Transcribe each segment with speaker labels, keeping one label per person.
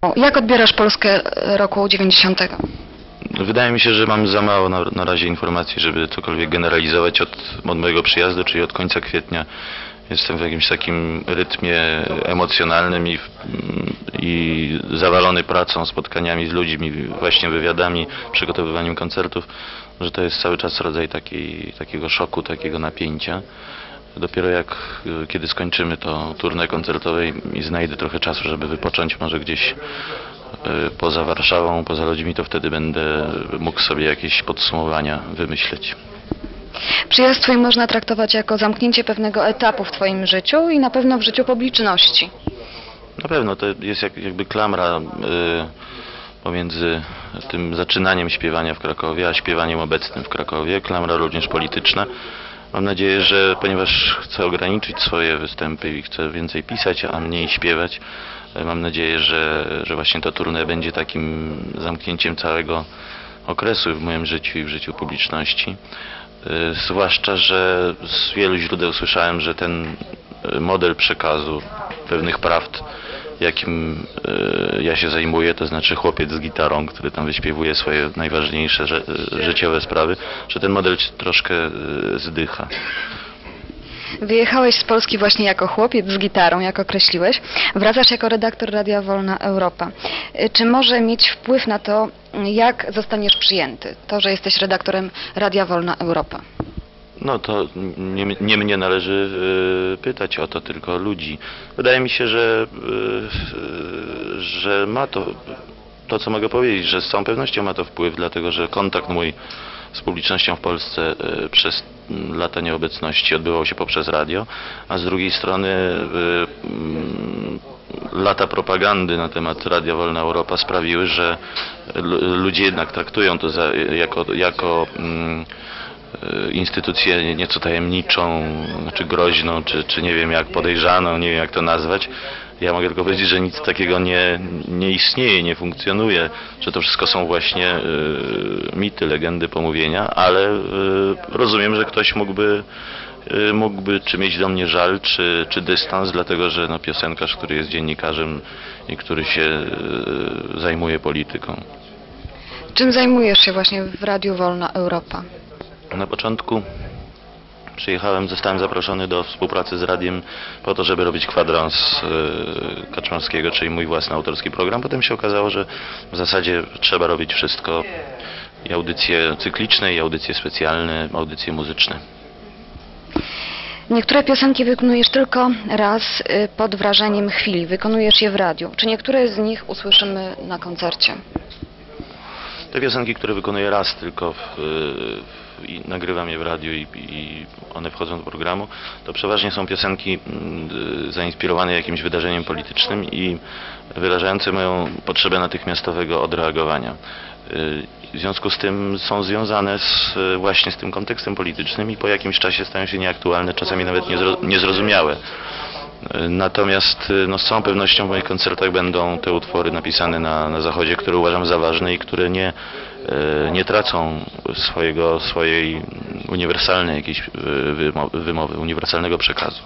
Speaker 1: Jak odbierasz Polskę roku 90?
Speaker 2: Wydaje mi się, że mam za mało na razie informacji, żeby cokolwiek generalizować od mojego przyjazdu, czyli od końca kwietnia. Jestem w jakimś takim rytmie emocjonalnym i zawalony pracą, spotkaniami z ludźmi, właśnie wywiadami, przygotowywaniem koncertów, że to jest cały czas rodzaj takiego szoku, takiego napięcia. Dopiero kiedy skończymy to tournée koncertowe i znajdę trochę czasu, żeby wypocząć może gdzieś poza Warszawą, poza ludźmi, to wtedy będę mógł sobie jakieś podsumowania wymyśleć.
Speaker 1: Przyjazd twój można traktować jako zamknięcie pewnego etapu w twoim życiu i na pewno w życiu publiczności.
Speaker 2: Na pewno to jest jakby klamra pomiędzy tym zaczynaniem śpiewania w Krakowie, a śpiewaniem obecnym w Krakowie. Klamra również polityczna. Mam nadzieję, że ponieważ chcę ograniczyć swoje występy i chcę więcej pisać, a mniej śpiewać, mam nadzieję, że właśnie to tournée będzie takim zamknięciem całego okresu w moim życiu i w życiu publiczności. Zwłaszcza, że z wielu źródeł słyszałem, że ten model przekazu pewnych prawd, jakim ja się zajmuję, to znaczy chłopiec z gitarą, który tam wyśpiewuje swoje najważniejsze życiowe sprawy, że ten model troszkę zdycha.
Speaker 1: Wyjechałeś z Polski właśnie jako chłopiec z gitarą, jak określiłeś. Wracasz jako redaktor Radia Wolna Europa. Czy może mieć wpływ na to, jak zostaniesz przyjęty? To, że jesteś redaktorem Radia Wolna Europa.
Speaker 2: No to nie mnie należy pytać o to, tylko ludzi. Wydaje mi się, że ma to co mogę powiedzieć, że z całą pewnością ma to wpływ, dlatego że kontakt mój z publicznością w Polsce przez lata nieobecności odbywał się poprzez radio, a z drugiej strony lata propagandy na temat Radia Wolna Europa sprawiły, że ludzie jednak traktują to jako instytucję nieco tajemniczą, znaczy groźną, czy nie wiem jak podejrzaną, nie wiem jak to nazwać. Ja mogę tylko powiedzieć, że nic takiego nie istnieje, nie funkcjonuje, że to wszystko są właśnie mity, legendy, pomówienia, ale rozumiem, że ktoś mógłby czy mieć do mnie żal, czy dystans, dlatego że no, piosenkarz, który jest dziennikarzem i który się zajmuje polityką.
Speaker 1: Czym zajmujesz się właśnie w Radiu Wolna Europa?
Speaker 2: Na początku zostałem zaproszony do współpracy z radiem po to, żeby robić kwadrans Kaczmarskiego, czyli mój własny autorski program. Potem się okazało, że w zasadzie trzeba robić wszystko. I audycje cykliczne, i audycje specjalne, audycje muzyczne.
Speaker 1: Niektóre piosenki wykonujesz tylko raz pod wrażeniem chwili. Wykonujesz je w radiu. Czy niektóre z nich usłyszymy na koncercie?
Speaker 2: Te piosenki, które wykonuję raz tylko i nagrywam je w radiu i one wchodzą do programu, to przeważnie są piosenki zainspirowane jakimś wydarzeniem politycznym i wyrażające moją potrzebę natychmiastowego odreagowania. W związku z tym są związane właśnie z tym kontekstem politycznym i po jakimś czasie stają się nieaktualne, czasami nawet niezrozumiałe. Natomiast no, z całą pewnością w moich koncertach będą te utwory napisane na Zachodzie, które uważam za ważne i które nie tracą swojej uniwersalnej jakiejś wymowy, uniwersalnego przekazu.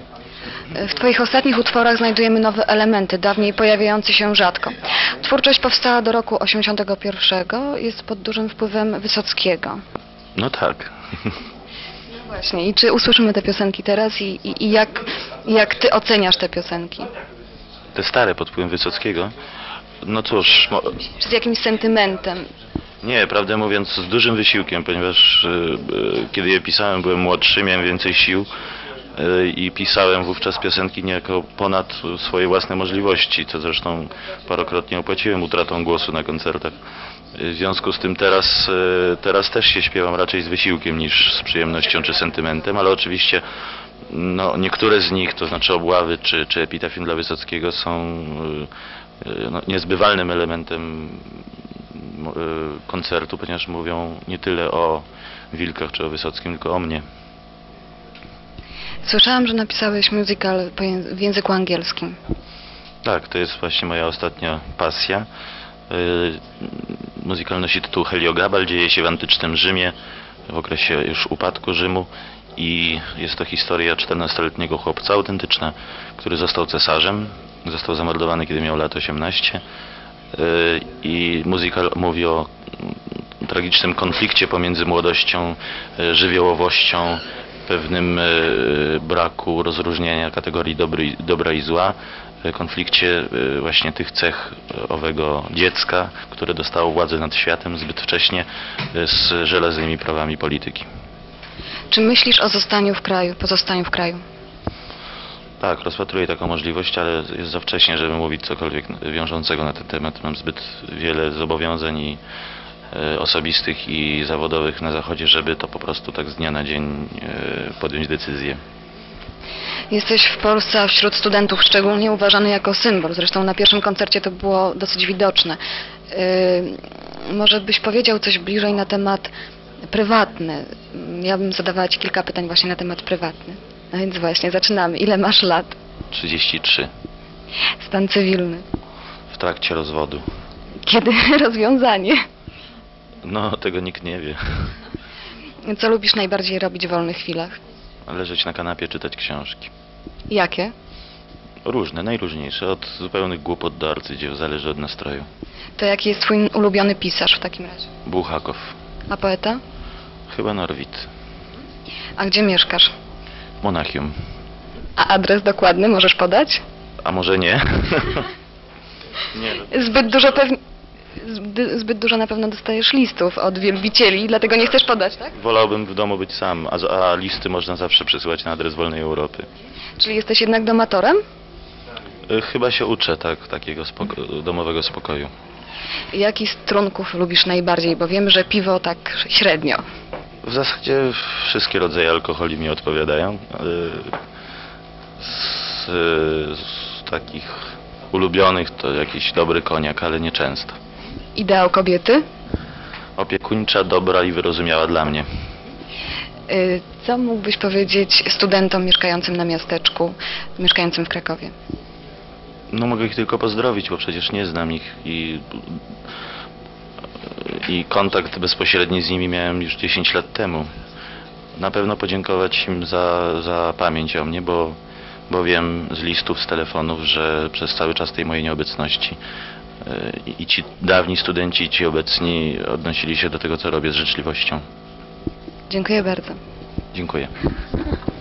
Speaker 1: W twoich ostatnich utworach znajdujemy nowe elementy, dawniej pojawiające się rzadko. Twórczość powstała do roku 1981, jest pod dużym wpływem Wysockiego.
Speaker 2: No tak.
Speaker 1: Właśnie. I czy usłyszymy te piosenki teraz i jak ty oceniasz te piosenki?
Speaker 2: Te stare pod wpływem Wysockiego? No cóż...
Speaker 1: Z jakimś sentymentem?
Speaker 2: Nie, prawdę mówiąc z dużym wysiłkiem, ponieważ kiedy je pisałem, byłem młodszy, miałem więcej sił i pisałem wówczas piosenki niejako ponad swoje własne możliwości, co zresztą parokrotnie opłaciłem utratą głosu na koncertach. W związku z tym teraz też się śpiewam raczej z wysiłkiem niż z przyjemnością czy sentymentem, ale oczywiście no, niektóre z nich, to znaczy Obławy czy Epitafium dla Wysockiego są no, niezbywalnym elementem koncertu, ponieważ mówią nie tyle o Wilkach czy o Wysockim, tylko o mnie.
Speaker 1: Słyszałam, że napisałeś musical w języku angielskim.
Speaker 2: Tak, to jest właśnie moja ostatnia pasja. Musical nosi tytuł Heliogabal, dzieje się w antycznym Rzymie, w okresie już upadku Rzymu i jest to historia 14-letniego chłopca autentyczna, który został cesarzem Został zamordowany, kiedy miał lat 18. I Musical mówi o tragicznym konflikcie pomiędzy młodością, żywiołowością, pewnym braku rozróżnienia kategorii dobra i zła, konflikcie właśnie tych cech owego dziecka, które dostało władzę nad światem zbyt wcześnie, z żelaznymi prawami polityki.
Speaker 1: Czy myślisz o pozostaniu w kraju?
Speaker 2: Tak, rozpatruję taką możliwość, ale jest za wcześnie, żeby mówić cokolwiek wiążącego na ten temat. Mam zbyt wiele zobowiązań i osobistych i zawodowych na Zachodzie, żeby to po prostu tak z dnia na dzień podjąć decyzję.
Speaker 1: Jesteś w Polsce, a wśród studentów szczególnie uważany jako symbol. Zresztą na pierwszym koncercie to było dosyć widoczne. Może byś powiedział coś bliżej na temat prywatny. Ja bym zadawała Ci kilka pytań właśnie na temat prywatny. No więc właśnie, zaczynamy. Ile masz lat?
Speaker 2: 33.
Speaker 1: Stan cywilny.
Speaker 2: W trakcie rozwodu.
Speaker 1: Kiedy rozwiązanie?
Speaker 2: No, tego nikt nie wie.
Speaker 1: Co lubisz najbardziej robić w wolnych chwilach?
Speaker 2: Leżeć na kanapie, czytać książki.
Speaker 1: Jakie?
Speaker 2: Różne, najróżniejsze. Od zupełnych głupot do arcydzieł, zależy od nastroju.
Speaker 1: To jaki jest Twój ulubiony pisarz w takim razie?
Speaker 2: Bułhakow.
Speaker 1: A poeta?
Speaker 2: Chyba Norwid.
Speaker 1: A gdzie mieszkasz?
Speaker 2: Monachium.
Speaker 1: A adres dokładny możesz podać?
Speaker 2: A może nie? Nie.
Speaker 1: Zbyt dużo na pewno dostajesz listów od wielbicieli, dlatego nie chcesz podać, tak?
Speaker 2: Wolałbym w domu być sam, a listy można zawsze przesyłać na adres Wolnej Europy.
Speaker 1: Czyli jesteś jednak domatorem?
Speaker 2: Chyba się uczę takiego domowego spokoju.
Speaker 1: Jaki z trunków lubisz najbardziej? Bo wiem, że piwo tak średnio.
Speaker 2: W zasadzie wszystkie rodzaje alkoholi mi odpowiadają. Z takich ulubionych to jakiś dobry koniak, ale nie często.
Speaker 1: Ideał kobiety?
Speaker 2: Opiekuńcza, dobra i wyrozumiała dla mnie.
Speaker 1: Co mógłbyś powiedzieć studentom mieszkającym na miasteczku, mieszkającym w Krakowie?
Speaker 2: No mogę ich tylko pozdrowić, bo przecież nie znam ich i kontakt bezpośredni z nimi miałem już 10 lat temu. Na pewno podziękować im za pamięć o mnie, bo wiem z listów, z telefonów, że przez cały czas tej mojej nieobecności i ci dawni studenci, i ci obecni odnosili się do tego, co robię, z życzliwością.
Speaker 1: Dziękuję bardzo.
Speaker 2: Dziękuję.